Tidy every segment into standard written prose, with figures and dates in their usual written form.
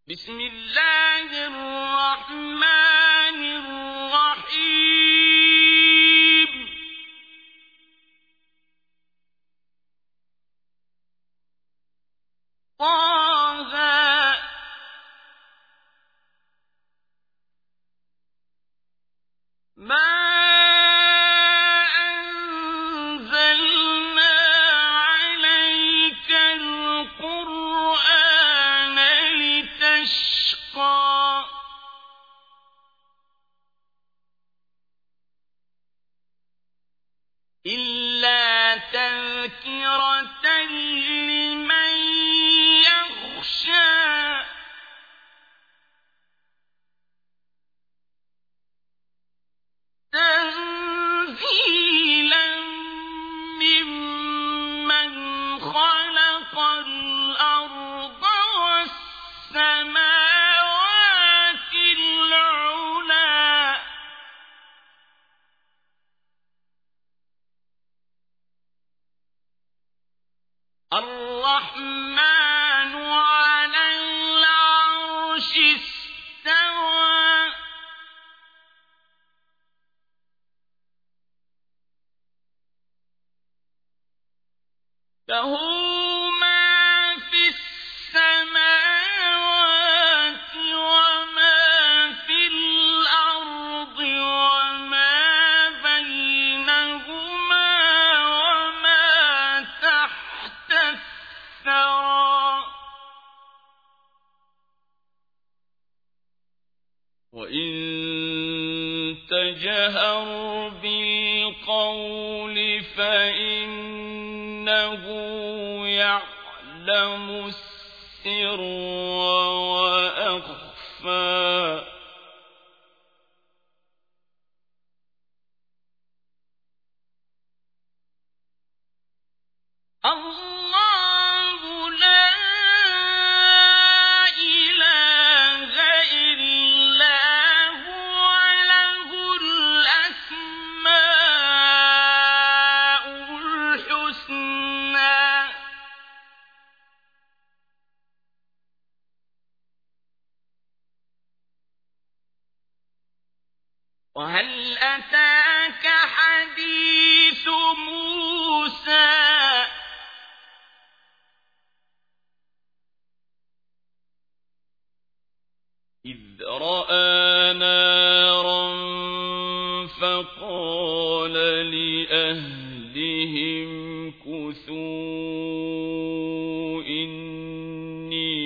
بسم الله الرحمن الرحيم طه ما أنزلنا عليك القرآن لتشقى إلا تذكرة لمن يخشى تنزيلا ممن خلق الأرض والسماوات العلى الرحمن على العرش استوى له ما في السماوات وما في الأرض وما بينهما وما تحت الثرى وإن تجهر بالقول فإنه يعلم السر وأخفى الله لا إله إلا هو له الأسماء الحسنى وهل أتاك حديث موسى إذ رأى نارا فقال لأهلهم كثوا إني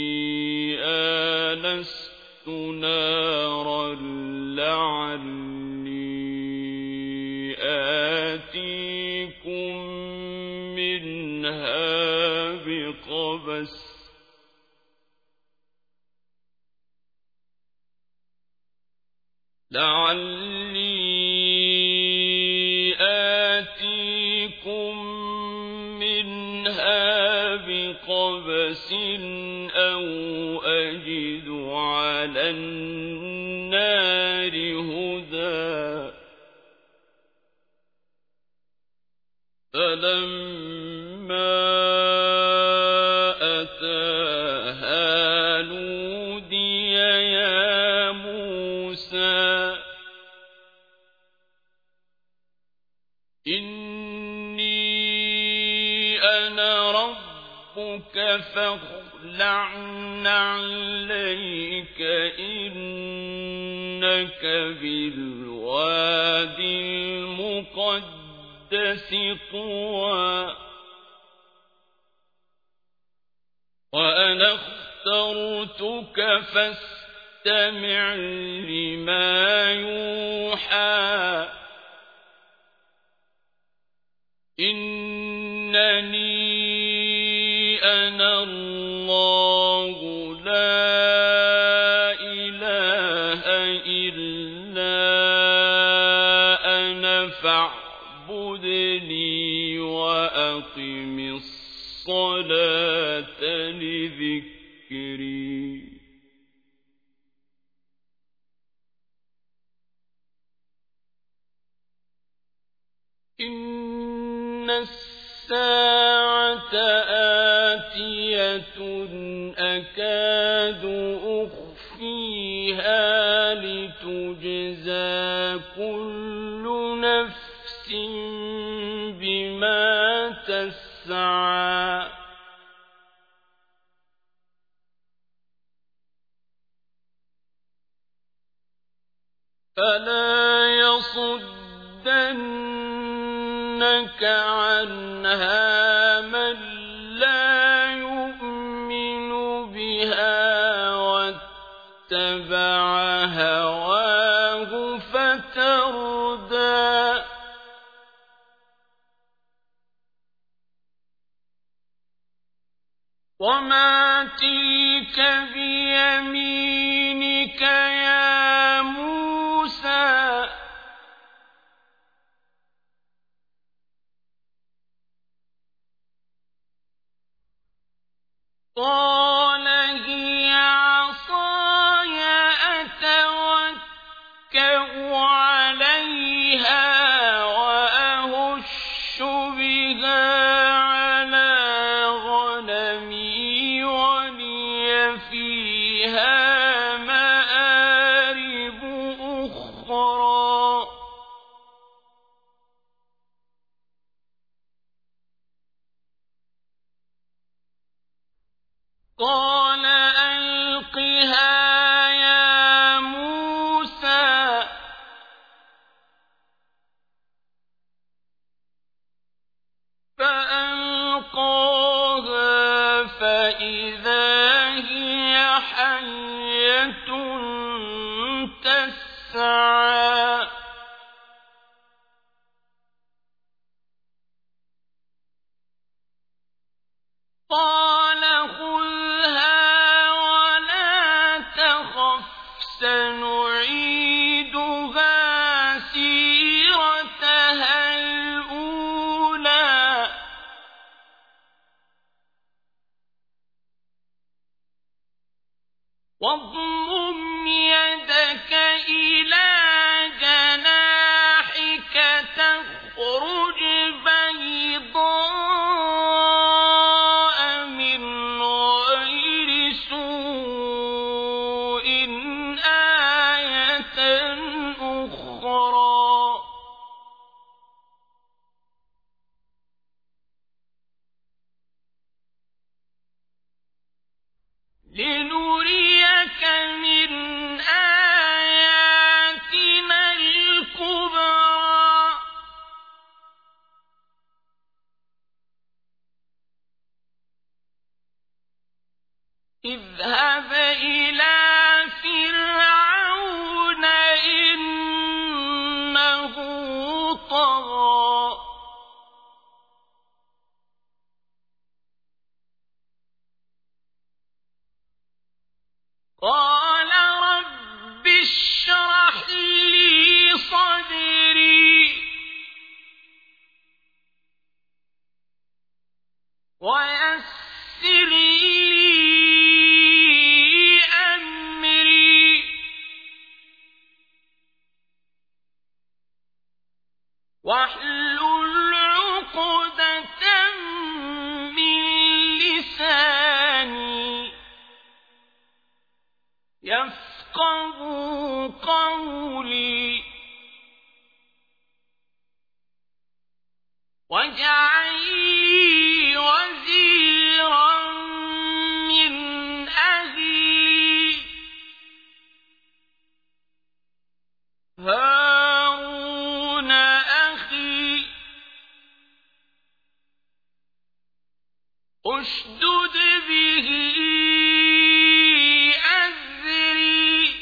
آنست نارا لعلي آتيكم منها بقبس أو أجد على النار هدى فلما أتاها نودي يا موسى إني أنا ربك فاخلع نعليك إنك بالوادي المقدس طوى وأنا اخترتك فاستمع لما يوحى إنني أنا الله لا إله إلا أنا فاعبدني وأقم الصلاة لذكري إن الساعة خافية أكاد أخفيها لتجزى كل نفس بما تسعى فلا يصدنك عنها من لا يؤمن بها واتبع هواه فتردى وما تلك بيمينك يا موسى قال هي عصاي أتوكأ عليها وأهش بها على غنمي ولي فيها مآرب أخرى قال ألقها يا موسى فألقاها فإذا هي حية تسعى قال خذها ولا تخف سنعيدها سيرتها الأولى واضمم يدك إلى جناحك تخرج بيضاء من غير سوء آية أخرى لنريك من آياتنا الكبرى اذهب إلى فرعون إنه طغى قال رب اشرح لي صدري ويسر لي أمري واحلل عقدة من لساني يفقهوا قولي واجعل لي وزيرا من أهلي هارون أخي اشدد به أزري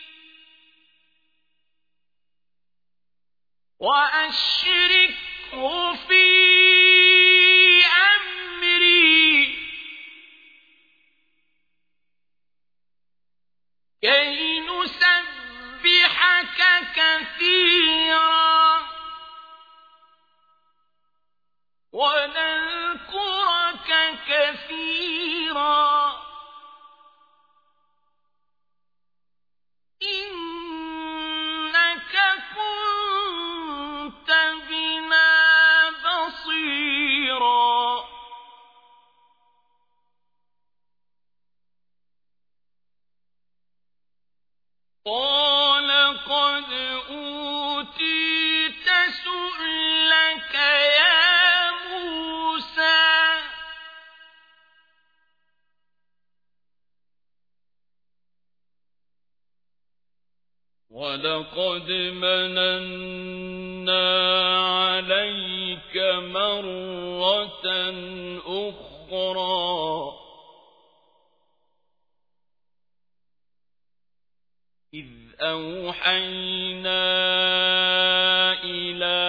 وأشركه في أمري كي نسبحك كثيرا ونذكرك كثيرا إنك كنت بنا بصيرا وَلَقَدْ مَنَنَّا عَلَيْكَ مَرَّةً أُخْرَى إِذْ أَوْحَيْنَا إِلَى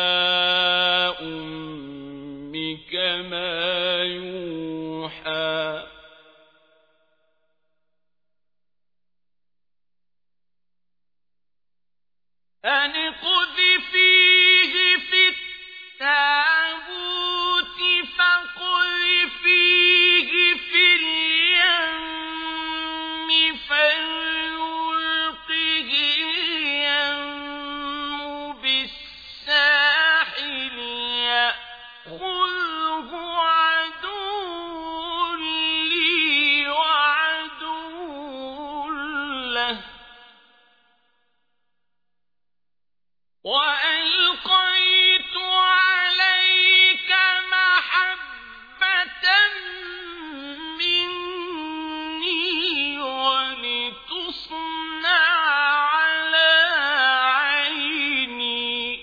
أُمِّكَ مَا يُوحَىٰ أَنِ اقْذِفِيهِ فِي التَّابُوتِ فَاقْذِفِيهِ فِي الْيَمِّ فَلْيُلْقِهِ الْيَمُّ بِالسَّاحِلِ يَأْخُذْهُ عَدُوٌّ لِّي وَعَدُوٌّ لَّهُ وَأَلْقَيْتُ عَلَيْكَ مَحَبَّةً مِّنِّي وَلِتُصْنَعَ عَلَىٰ عَيْنِي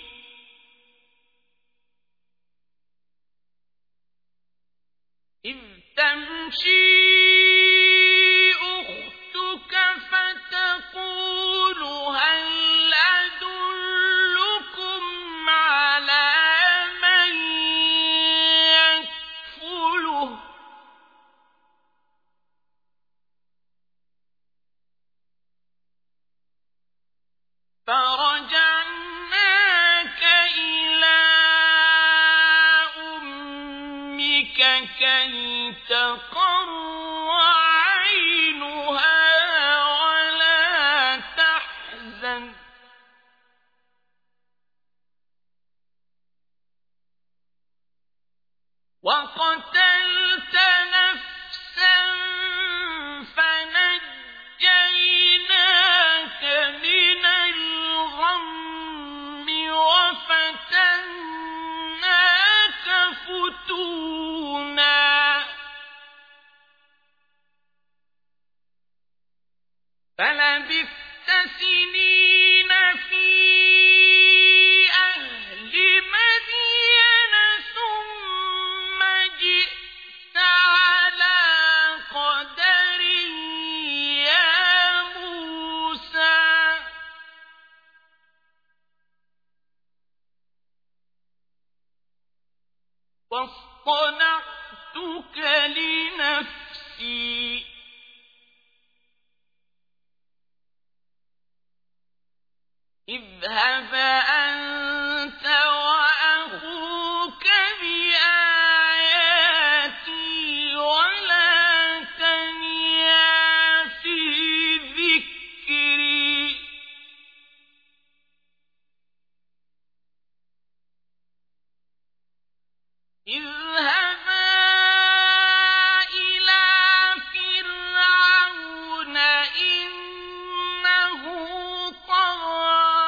إِذْ تَمْشِي أُخْتُكَ فَتَقُولُ هَلْ أَدُلُّكُمْ عَلَىٰ مَن يَكْفُلُهُ ۖ فَرَجَعْنَاكَ إِلَىٰ أُمِّكَ كَيْ تَقَرَّ عَيْنُهَا وَلَا تَحْزَنَ ۚ وَقَتَلْتَ نَفْسًا فَنَجَّيْنَاكَ مِنَ الْغَمِّ وَفَتَنَّاكَ فُتُونًا فَلَبِثْتَ سِنِينَ فِي أَهْلِ مَدْيَنَ ثُمَّ جِئْتَ عَلَىٰ قَدَرٍ يَا مُوسَىٰ وَاصْطَنَعْتُكَ لِنَفْسِي اذْهَبْ أَنتَ وَأَخُوكَ بِآيَاتِي وَلَا تَنِيَا فِي ذِكْرِي اذْهَبَا إِلَىٰ فِرْعَوْنَ إِنَّهُ طَغَىٰ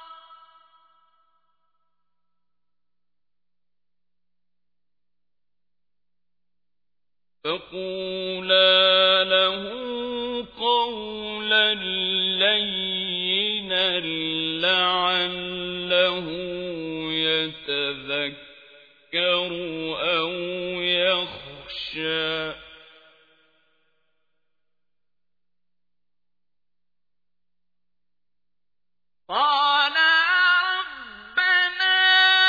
فَقُولَا لَهُ قَوْلًا لَّيِّنًا لَّعَلَّهُ يَتَذَكَّرُ أَوْ يَخْشَىٰ قَالَا رَبَّنَا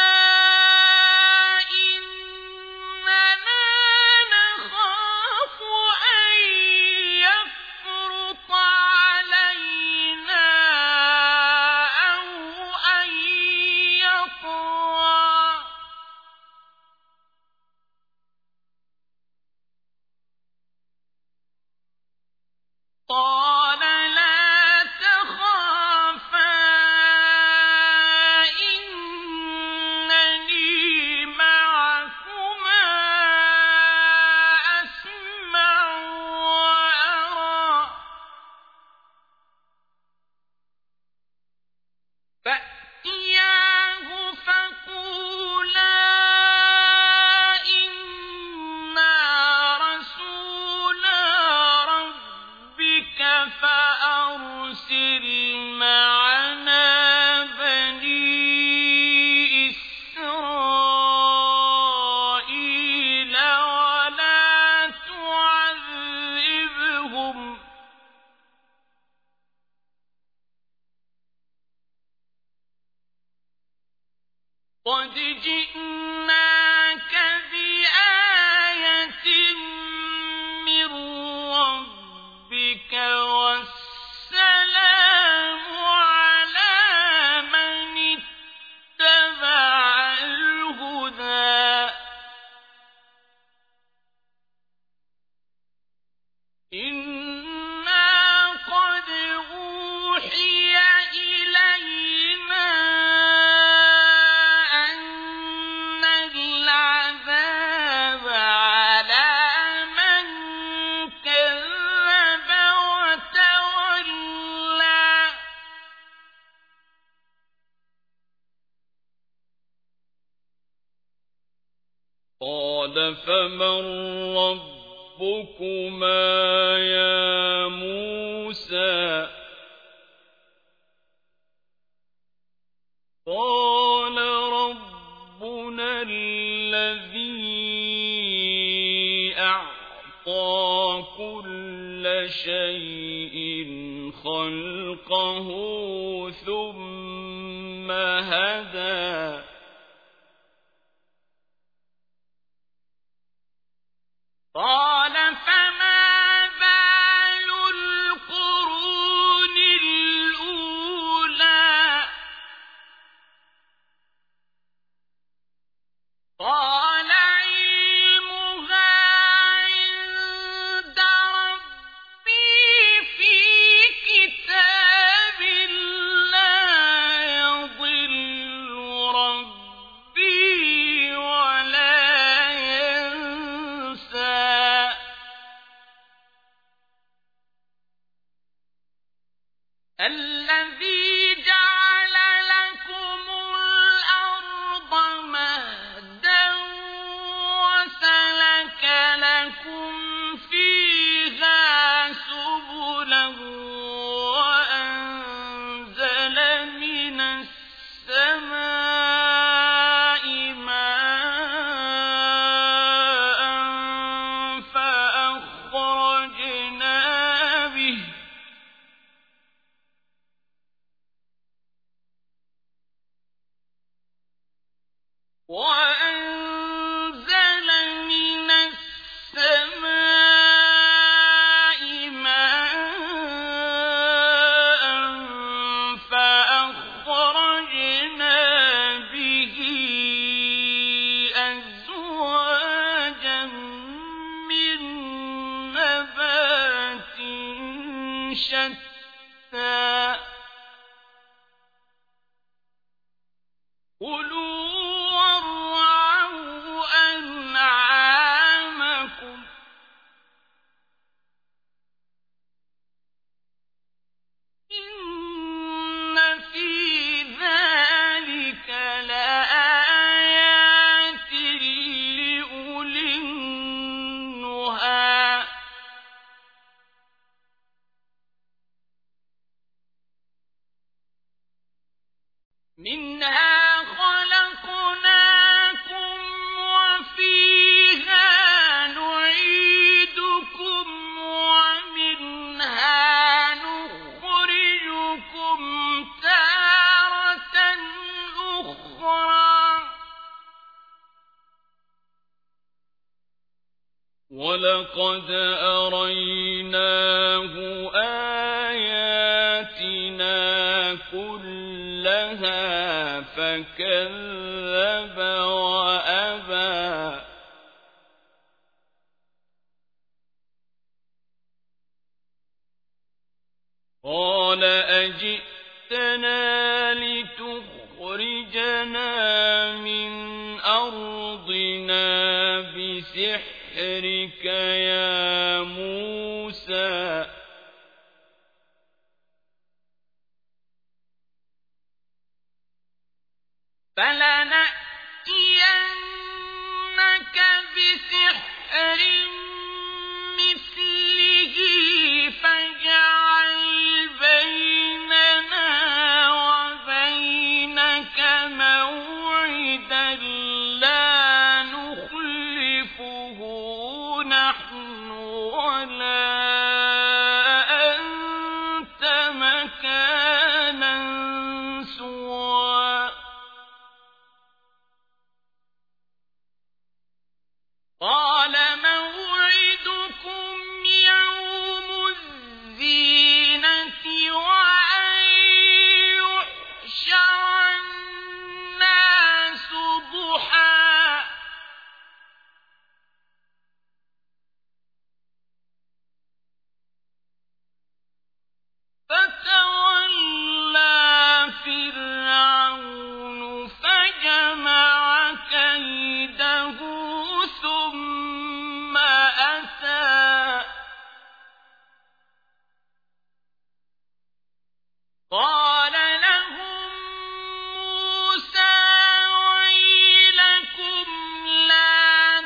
إِنَّنَا نَخَافُ أَن يَفْرُطَ عَلَيْنَا أَوْ أَن يَطْغَىٰ قَالَ لَا تَخَافَا إِنَّنِي مَعَكُمَا أَسْمَعُ وَأَرَىٰ فَأْتِيَاهُ فَقُولَا إِنَّا رَسُولَا رَبِّكَ فَأَرْسِلْ مَعَنَا قد جئناك بآية من ربك والسلام على من اتبع الهدى إنا قد أوحي إلينا أن العذاب على من كذب وتولى قال فمن ربكما يا موسى قال ربنا الذي أعطى كل شيء خلقه ثم هدى قال فما بال القرون الأولى قال علمها عند ربي في كتاب لا يضل ربي ولا ينسى الذي جعل لكم الأرض مهدا وسلك لكم فيها سبلا وأنزل من السماء ماء وأنزل من السماء ماء فأخرجنا به أزواجا من نبات شتى كلوا وارعوا أنعامكم إن في ذلك لآيات لأولي النهى منها خلقناكم وفيها نعيدكم ومنها نخرجكم تارة أخرى ولقد أريناه آياتنا كلها فكذب وأبى قال أجئتنا لتخرجنا من أرضنا بسحرك يا موسى فلنأتينك بسحر مثله فاجعل بيننا وبينك موعدا لا نخلفه نحن ولا أنت مكانا سوى قال لهم موسى ويلكم لا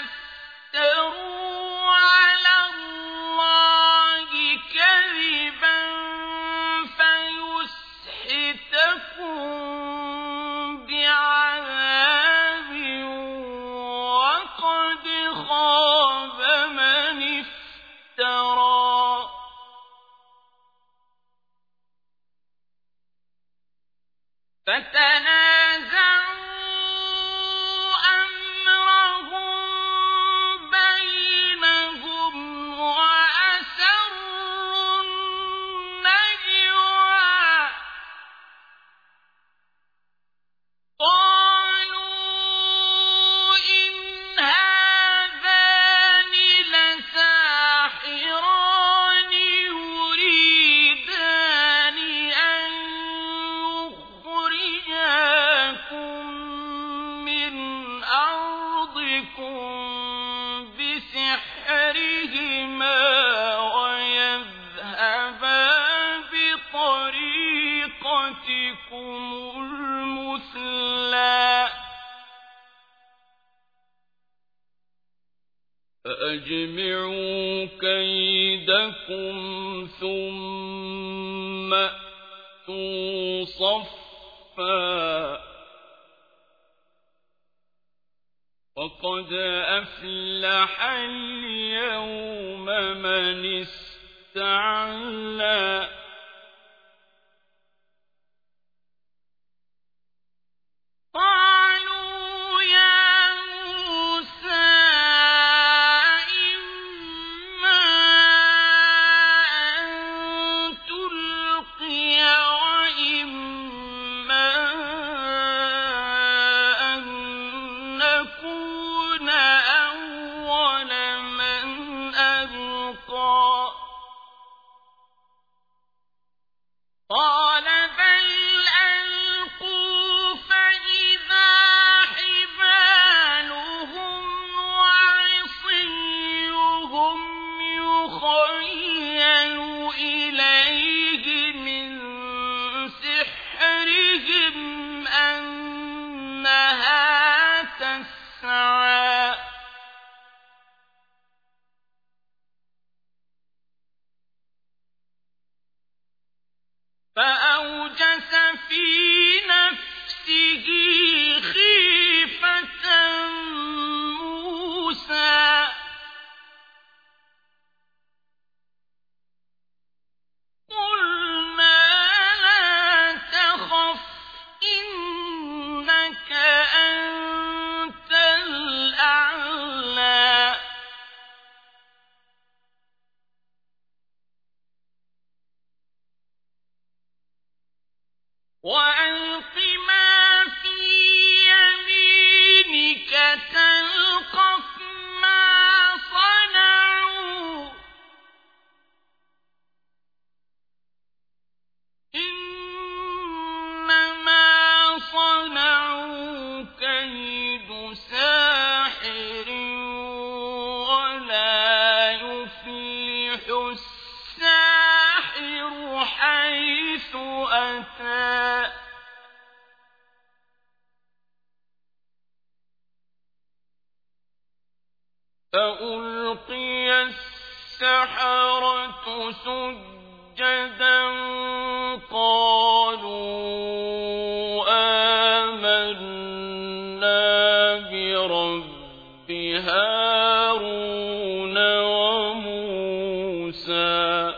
تفتروا على الله كذبا فيسحتكم بعذاب وقد خاب من افترى فتنازعوا أمرهم بينهم وأسروا النجوى قالوا إن هذان لساحران يريدان أن يخرجاكم من أرضكم بسحرهما ويذهبا بطريقتكم المثلى فأجمعوا كيدكم ثم أتوا صفا وقد أفلح اليوم من استعلى قالوا يا موسى إما أن تلقي وإما أن نكون أول من ألقى قال بل ألقوا فإذا حبالهم وعصيهم يخيل إليه من سحرهم أنها تسعى فأوجس في نفسه خيفة موسى قلنا لا تخف إنك أنت الأعلى وألق ما في يمينك تلقف ما صنعوا إنما صنعوا كيد ساحر ولا يفلح الساحر حيث أتى فألقي السحرة سجدا قالوا آمنا برب هارون وموسى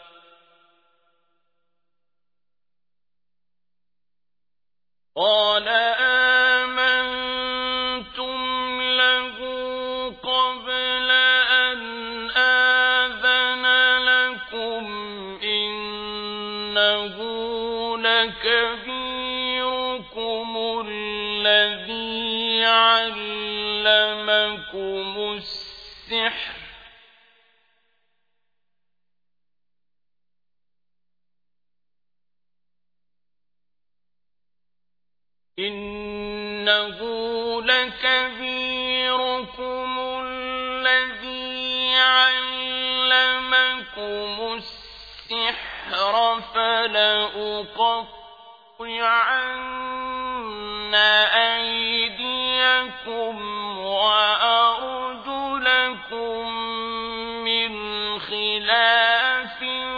قال آمنتم له قبل أن آذن لكم إنه لكبيركم الذي علمكم السحر إنه لكبيركم الذي علمكم السحر السحر فلأقطعن أيديكم وأرجلكم من خلاف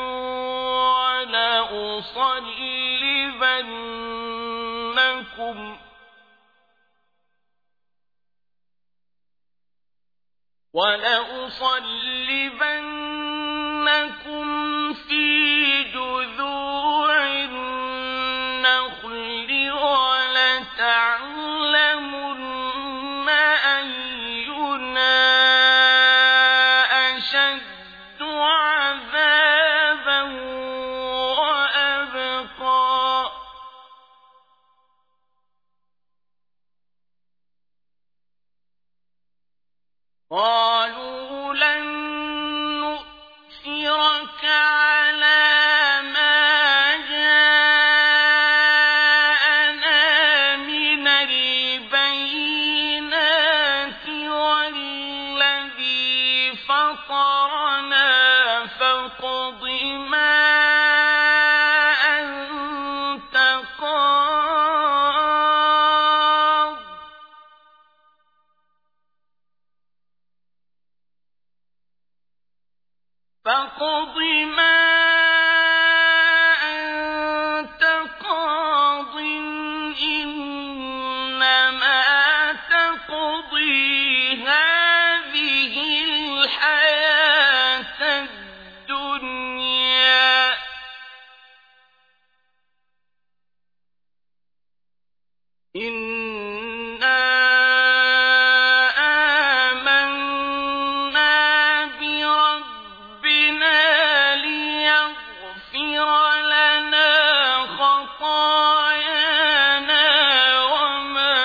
ولأصلبنكم في جذوع النخل ولتعلمن أينا أشد عذابا وأبقى قالوا لن نؤثرك على ما جاءنا من البينات والذي فطرنا فاقض ما أنت قاض فاقض ما أنت قاض إنما تقضي هذه الحياة الدنيا إنا آمنا بربنا ليغفر لنا خطايانا وما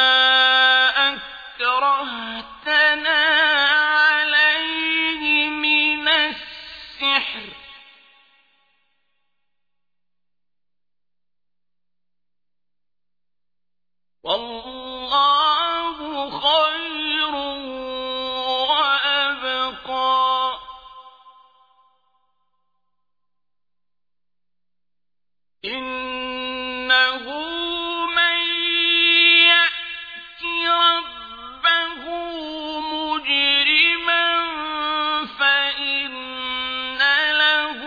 أكرهتنا عليه من السحر والله خير وأبقى إنه من يأت ربه مجرما فإن له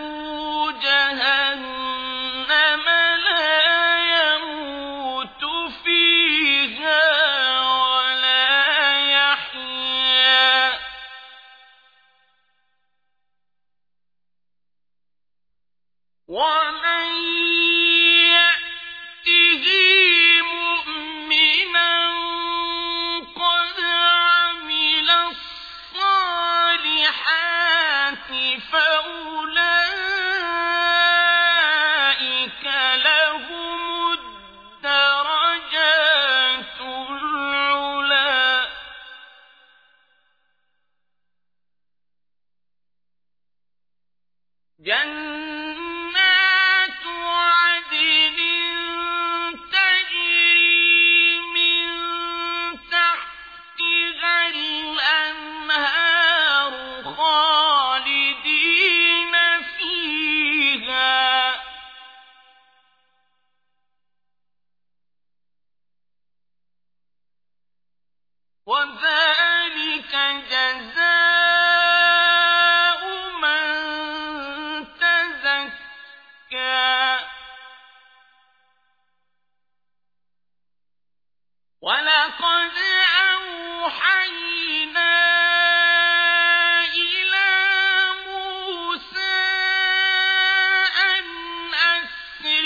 جهنم لا يموت فيها ولا يحيا ومن يأته مؤمنا قد عمل الصالحات فأولئك لهم الدرجات العلى جنات عدن تجري من تحتها الأنهار خالدين فيها وذلك جزاء من تزكى ولقد أوحينا إلى موسى أن أسر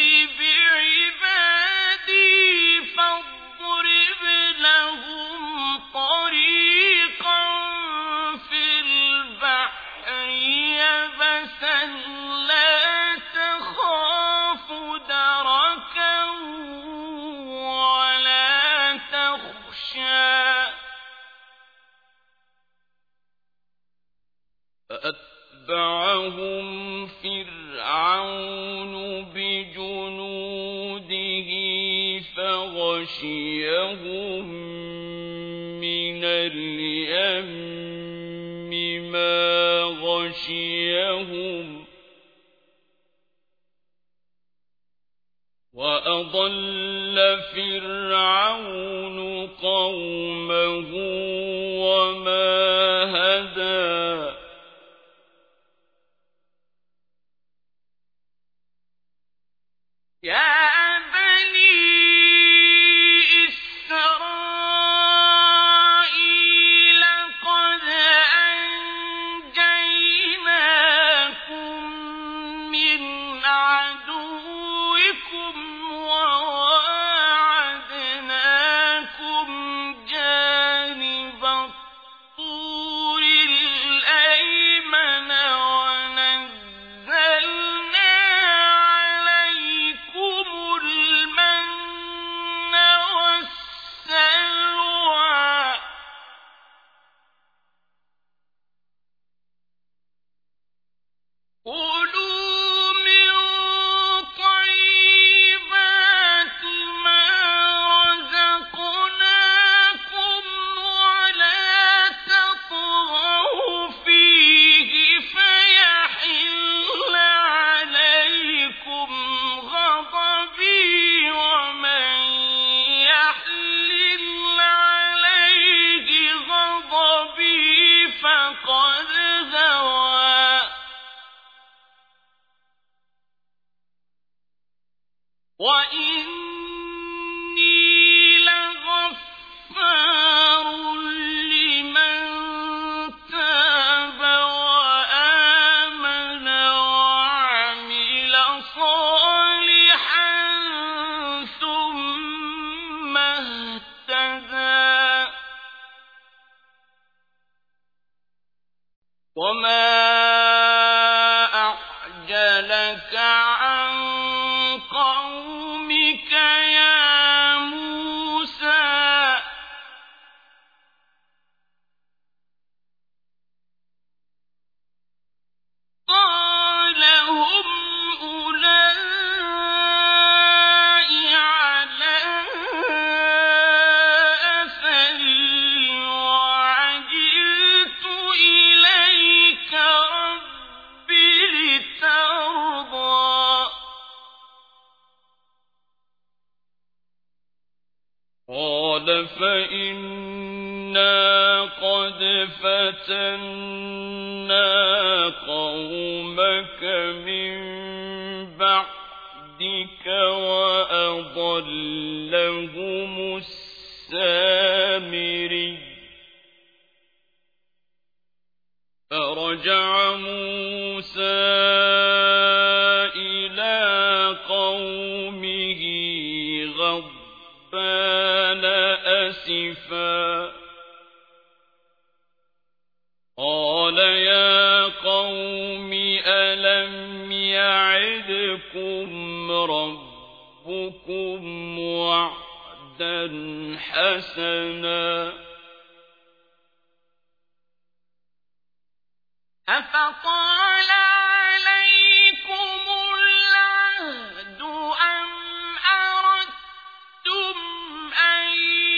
بعبادي فاضرب لهم طريقا في البحر يبسا لا تخاف دركا ولا تخشى فأتبعهم فرعون بجنوده فغشيهم من اليم ما غشيهم وأضل فرعون قومه وما هدى يا وما أعجلك عن قومك يا موسى قال هم أولئك على أثري وعجلت إليك رب لترضى قال فإنا قد فتنا قومك من بعدك وأضلهم السامري فرجع موسى إلى قومه غضبان أسفا قال يا قوم ألم يعدكم ربكم وعدا حسنا أفطال عليكم العهد أم أردتم أن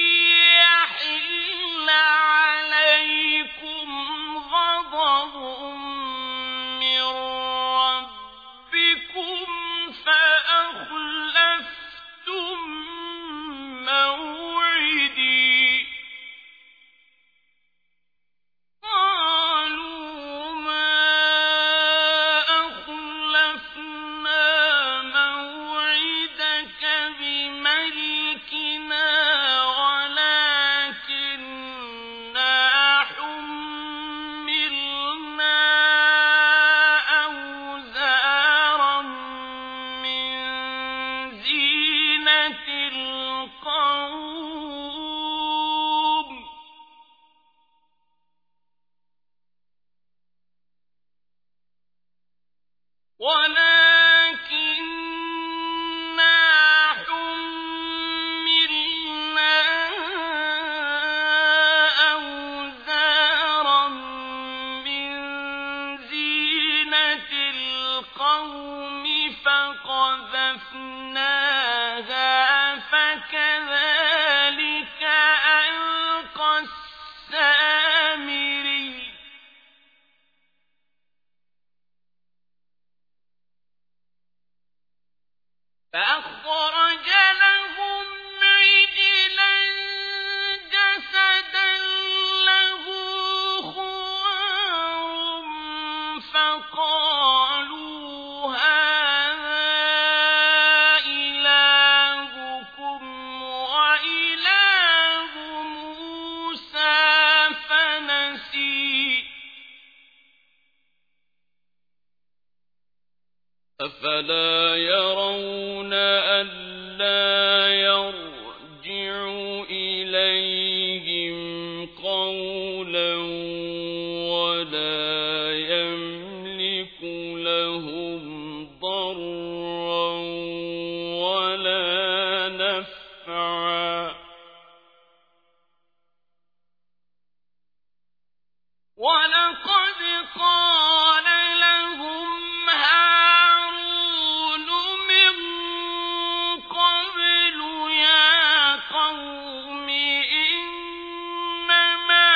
يحل عليكم غضب من ربكم فأخلفتم موعدي قالوا ما أخلفنا موعدك بملكنا ولكننا حملنا أوزارا من زينة القوم فقذفناها فكذلك ألقى السامري فأخرج لهم عجلا جسدا له خوار فقالوا هذا إلهكم وإله موسى فنسي أفلا يرون ألا يرجع إليهم قولا ولا يملك لهم ضرا ولا نفعا ولقد قال لهم هارون من قبل يا قوم إنما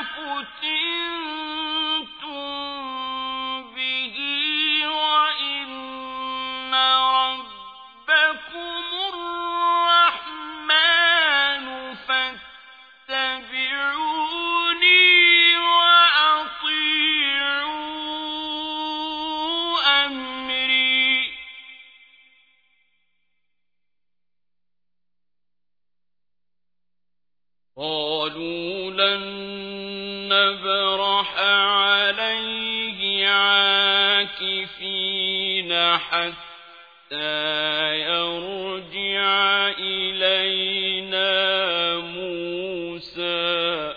فتنتم به وإن ربكم الرحمن فاتبعوني وأطيعوا أمري قالوا لن نبرح عليه عاكفين حتى يرجع إلينا موسى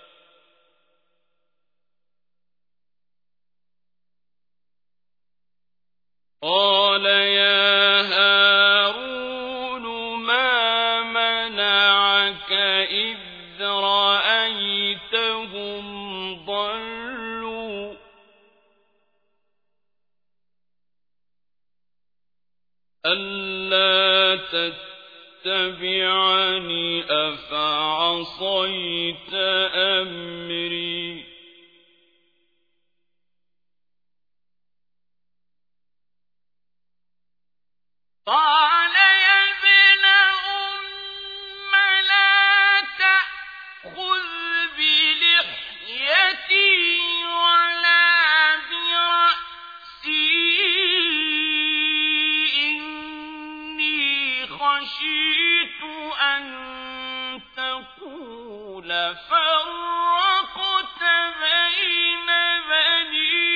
قال يا هارون ما منعك إذ رأيتهم ضلوا ألا تتبعني أفعصيت أمري قال يا ابن أم لا تأخذ بلحيتي ولا برأسي إني خشيت أن تقول فرقت بين بني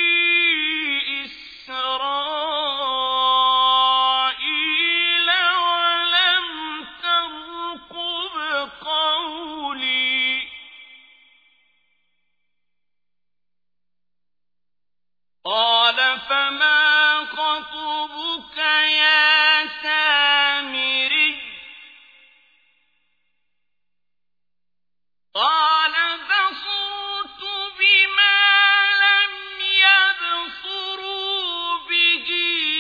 إسرائيل ولم ترقب قولي قال فما خطبك يا سامري قال بصرت بما لم يبصروا به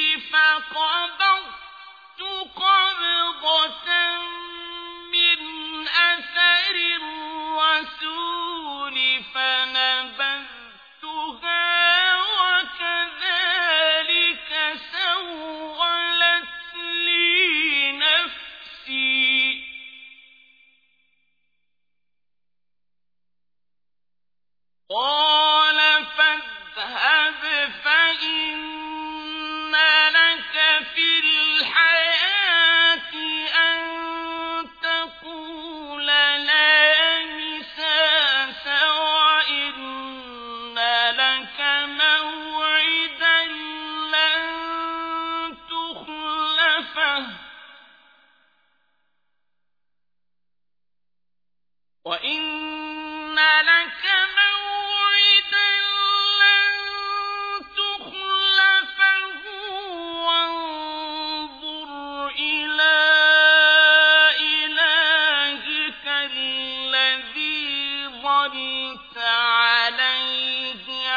فقبضت قبضة من أثر الرسول فنبذتها وكذلك سولت لي نفسي قال فاذهب فإن لك في الحياة أن تقول لا مساس وإن لك موعدا لن تخلفه وإن لك موعدا لن تخلفه وانظر إلى إلهك الذي ظلت عليه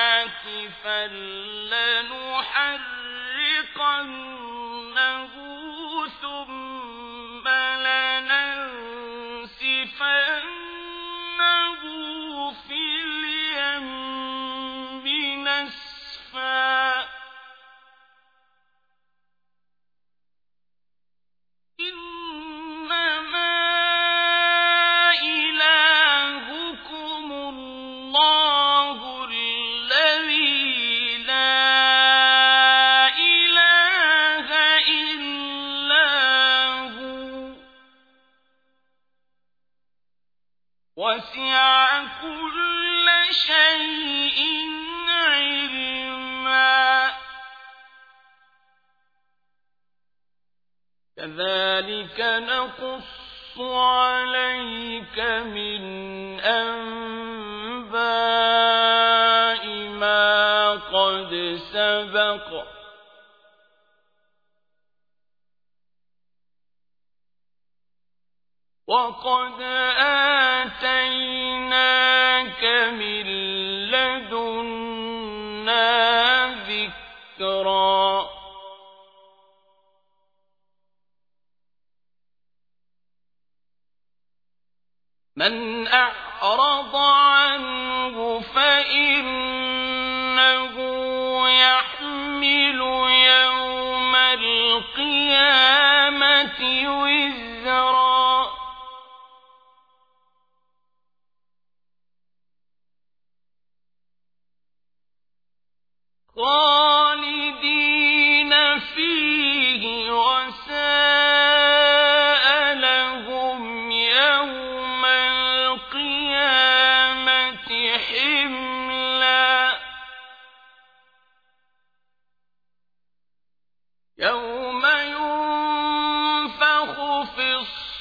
عاكفا لنحرقنه كذلك نقص عليك من أنباء ما قد سبق وقد آتيناك من لدنا ذكرا من أعرض عنه فإنه يحمل يوم القيامة وزرا خالدين فيه وساء لهم يوم القيامة حملا يوم ينفخ في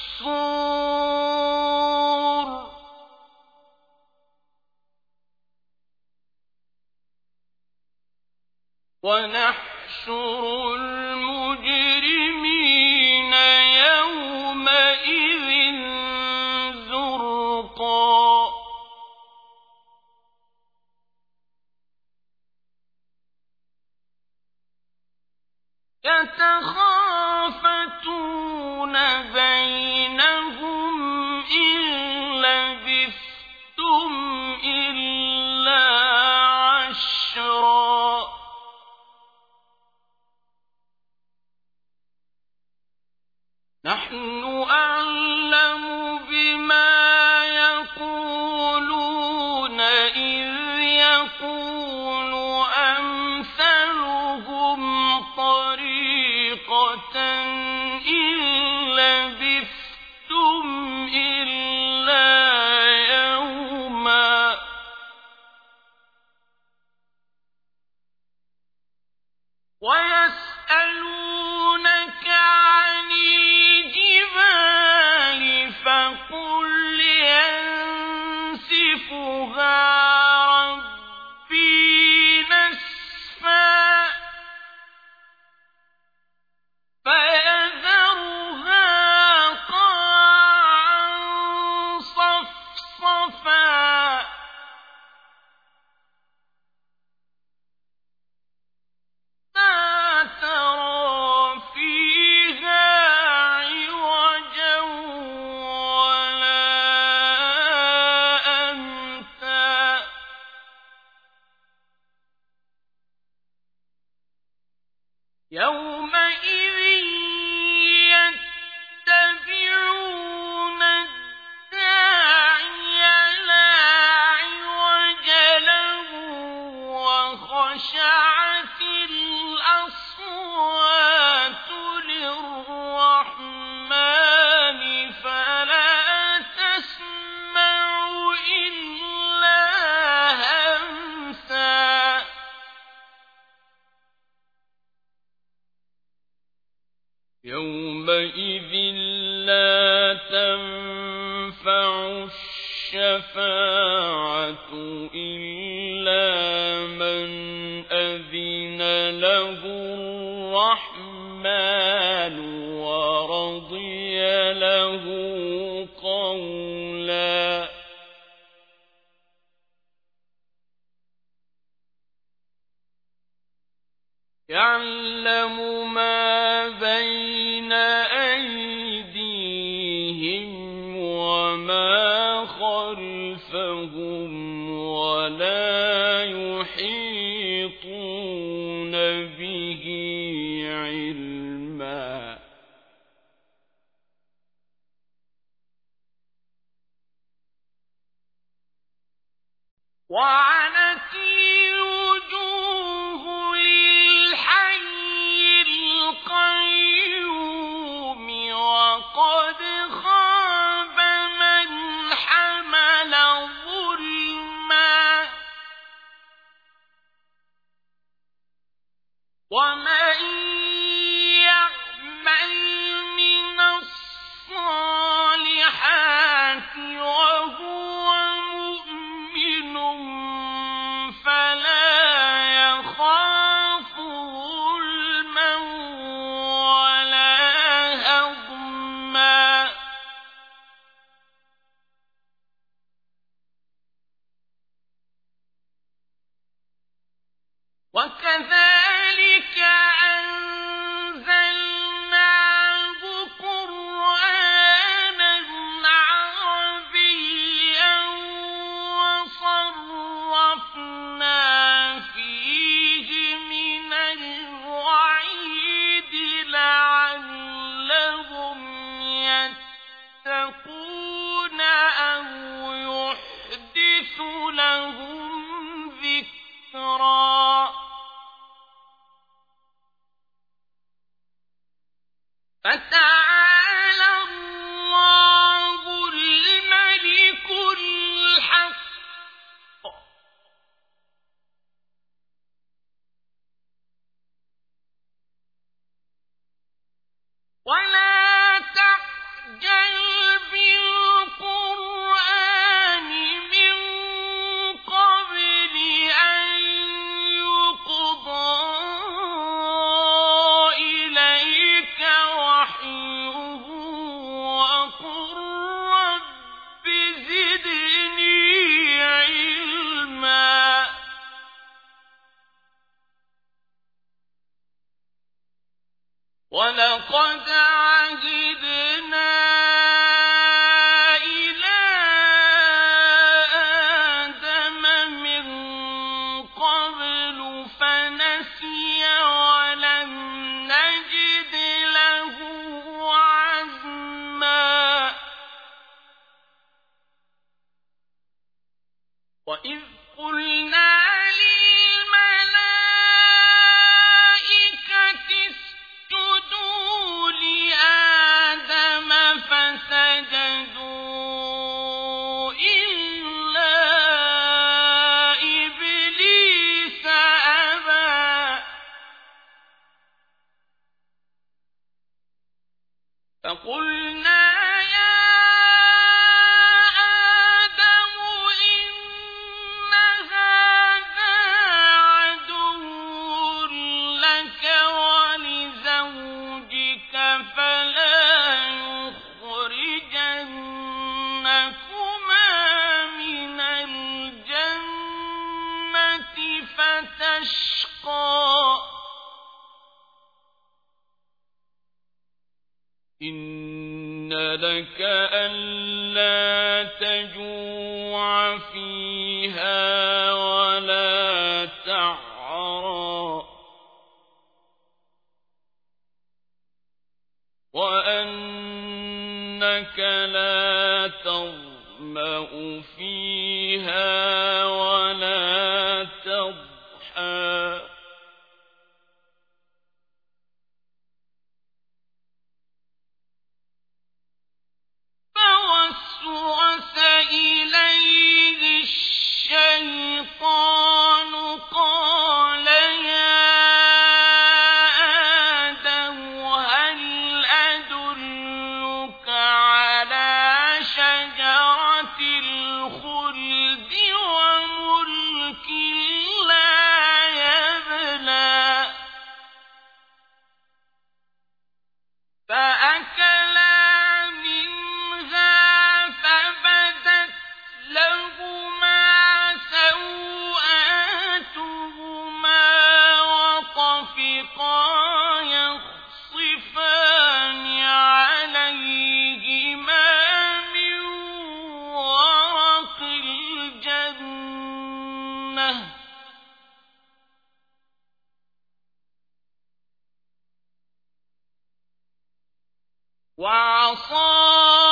الصور ونحشر المجرمين يومئذ زرقا يتخافتون بينهم إن لبثتم إلا عشرا نحن أعلم بما يقولون إذ يقول أمثلهم طريقة إن لبثتم إلا يوما ويسألونك عن الجبال فقل ينسفها ربي نسفا فيذرها قاعا صفصفا لا ترى فيها عوجا ولا أمتا يومئذ يتبعون الداعي لا عوج له وخشعت الأصوات للرحمن فلا تسمع إلا همسا يومئذ لا تنفع الشفاعة إلا من أذن له الرحمن ورضي له قولا يعلم ما بين أيديهم وما خلفهم ولا يحيطون به علما وعنت الوجوه للحي القيوم وقد خاب من حمل ظلما ومن فتعالى الله الملك الحق ولا تعجل بالقرآن من قبل أن يقضى إليك وحيه وقل رب زدني علما ولقد عهدنا إلى آدم من قبل فنسي ولم نجد له عزما وإذ قلنا اسجدوا لآدم فسجدوا إلا إبليس أبى فقلنا يا آدم إن هذا عدو لك ولزوجك فلا يخرجنكما من الجنة فتشقى إن لك ألا تجوع فيها ولا تعرى وأنك لا تظمأ فيها ولا تضحى فوسوس إليه الشيطان قال يا آدم هل أدلك على شجرة الخلد وملك لا يبلى فأكلا لهما سوآتهما وطفقا يخصفان عليهما من ورق الجنة وعصى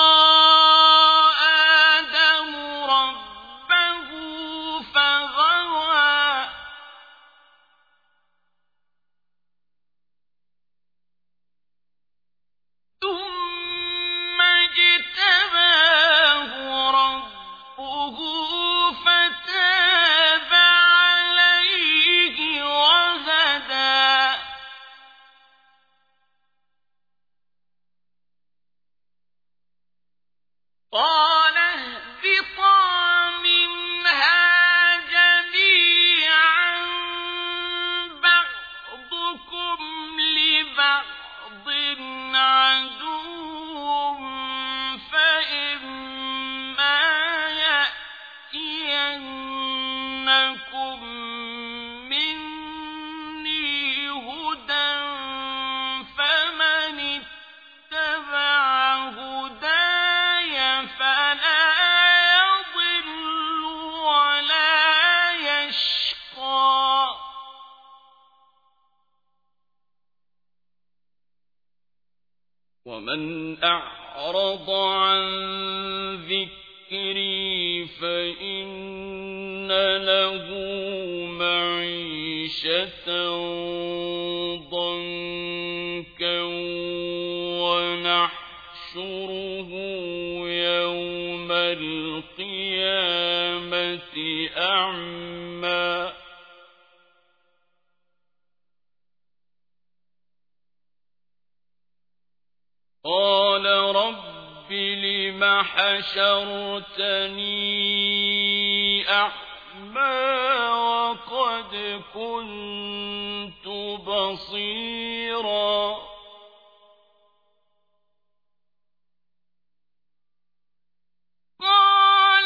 قال اهبطا منها جميعا بعضكم لبعض عدو فإما يأتينكم مني هدى فمن اتبع هداي فلا يضل ولا يشقى ومن أعرض عن ذكري فإن له معيشة ضنكا ونحشره يوم القيامة أعمى قال رب لم حشرتني أعمى وقد كنت بصيرا قال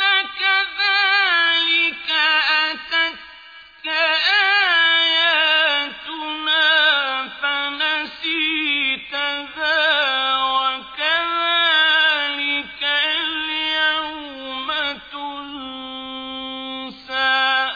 كذلك أتتك آياتنا فنسيتها وكذلك اليوم تنسى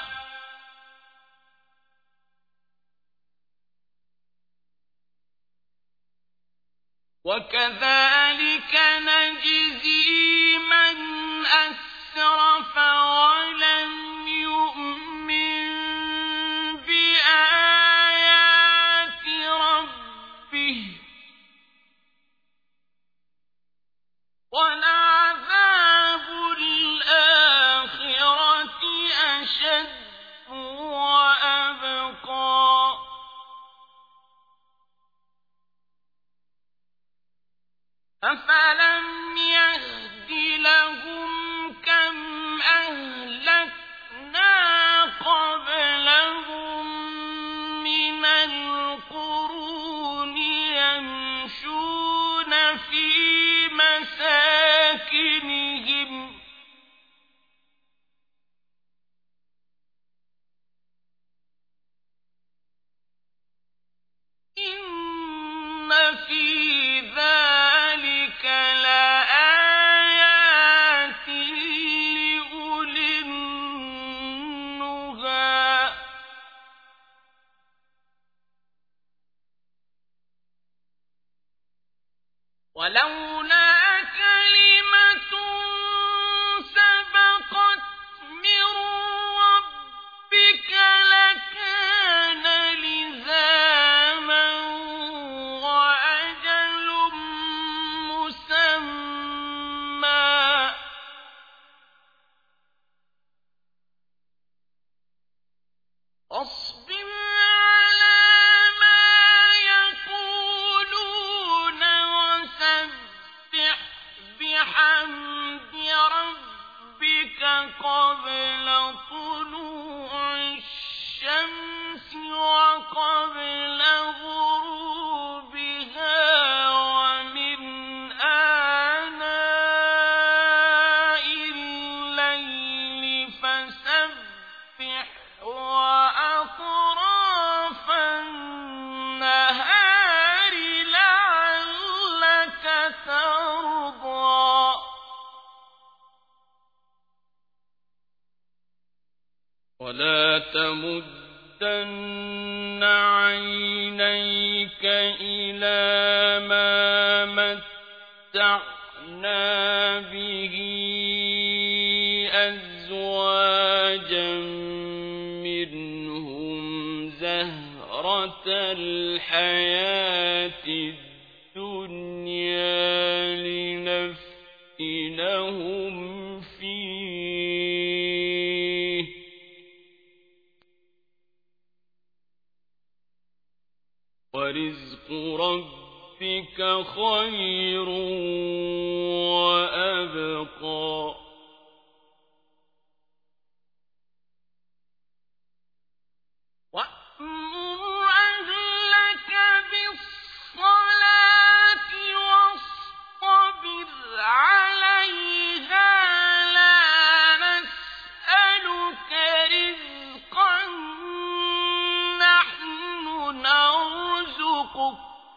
وكذلك نجزي من أسرف ولم يؤمن بآيات ربه ولعذاب الآخرة أشد وأبقى أفلم يهد لهم كم أهلكنا قبلهم من القرون يمشون في مساكنهم إن في ذلك لآيات لأولي النهى ولولا كلمة سبقت من ربك لكان لزاما وأجل مسمى اصبر على ما يقولون وسبح بحمد ربك قبل طلوع الشمس وقبل غروبها ومن آناء الليل فسبح وأطراف النهار لعلك ترضى ولا تمدن عينيك إلى ما متعنا به أزواجا منهم زهرة الحياة الدنيا لنفتنهم فيه ورزق ربك خير وأبقى وأمر أهلك بالصلاة واصطبر عليها لا نسألك رزقا نحن نرزقك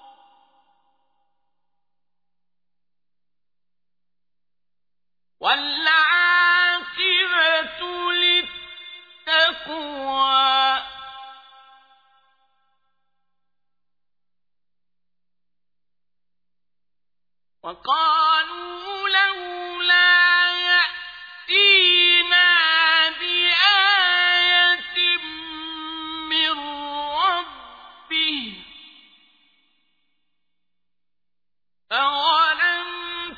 والعاقبة للتقوى وقالوا لولا يأتينا بآية من ربه أولم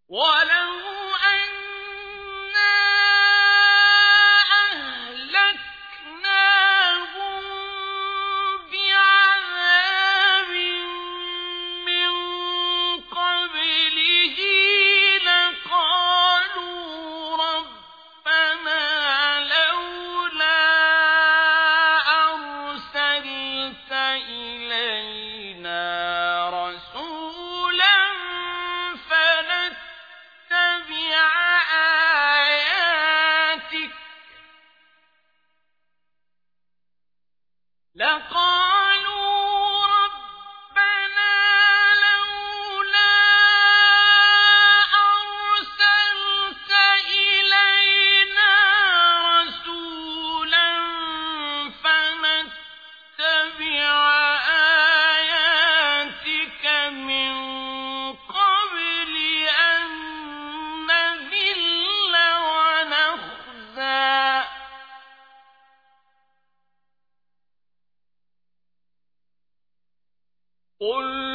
ولو أنا أهلكناهم بعذاب من قبله لقالوا ربنا لولا أرسلت إلينا رسولا فنتبع آياتك لقالوا ربنا لولا أرسلت إلينا رسولا فنتبع آياتك من قبل أن نذل ونخزى قل